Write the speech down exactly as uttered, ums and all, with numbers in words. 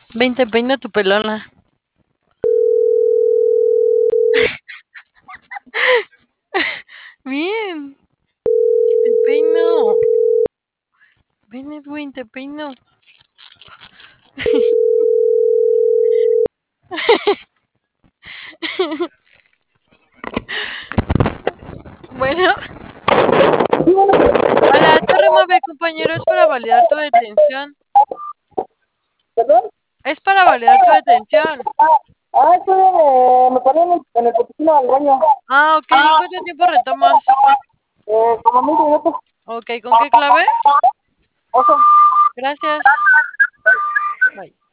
Veinte peina tu pelona. Bien. Te peino. Ven, Edwin, te peino. Bueno. Hola, te remueve, compañero. Es para validar tu detención. ¿Perdón? Es para validar tu detención. Ah, estoy en, me paré en el, en el potecino del baño. Ah, ok. ¿En cuánto tiempo retomas? Eh, como veinte minutos. Ok, ¿con qué clave? Oso. Gracias. Bye.